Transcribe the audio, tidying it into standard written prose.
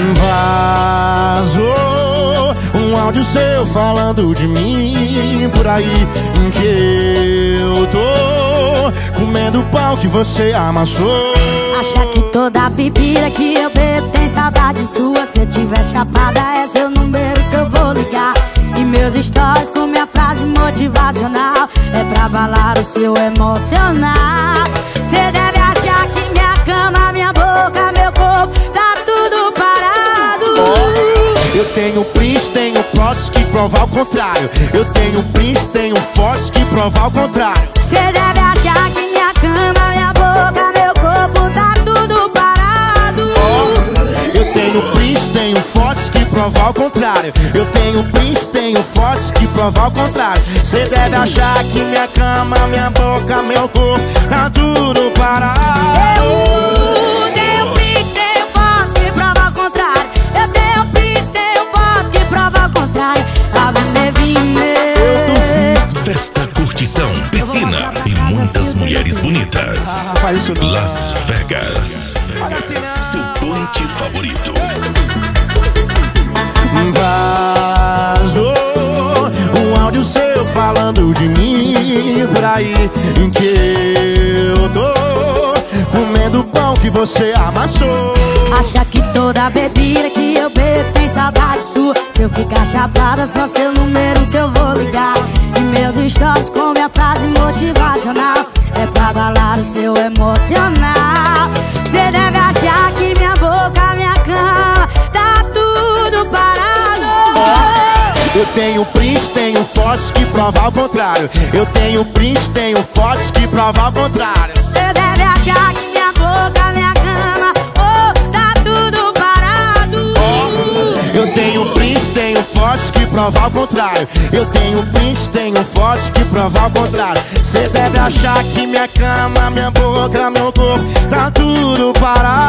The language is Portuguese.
Vazou um áudio seu falando de mim por aí, em que eu tô comendo o pão que você amassou. Acha que toda bebida que eu bebo tem saudade sua? Se eu tiver chapada é seu número que eu vou ligar. E meus stories com minha frase motivacional é pra abalar o seu emocional. Cê deve achar que minha cama, minha boca, meu corpo tá tudo parado. Eu tenho prints, tenho plots que provar o contrário. Eu tenho prints, tenho fotos que provar o contrário. Cê deve achar que minha cama, minha boca, meu corpo tá tudo parado. Eu tenho prints, tenho fotos que provar o contrário. Eu tenho prints, tenho fotos que provar o contrário. Cê deve achar que minha cama, minha boca, meu corpo tá tudo parado. Eu tenho prints, tenho fotos que provam o contrário. Eu tenho prints, tenho fotos que provam o contrário. Eu duvido. Festa, curtição, piscina e muitas mulheres bonitas. Faz isso não. Las Vegas, seu point favorito. Vazou um áudio seu falando de mim por aí, em que eu tô comendo o pão que você amassou. Acha que toda bebida que eu bebo tem saudade sua? Se eu ficar chapada, só seu número que eu vou ligar. E meus stories com minha frase motivacional é pra abalar o seu emocional. Cê deve achar que minha boca, minha cama tá tudo parado. Eu tenho prints, tenho fotos que provar o contrário. Eu tenho prints, tenho fotos que provar o contrário. Cê deve achar que minha boca, minha cama, oh, tá tudo parado. Eu tenho prints, tenho fotos que provar o contrário. Eu tenho prints, tenho fotos que provar o contrário. Cê deve achar que minha cama, minha boca, meu corpo tá tudo parado.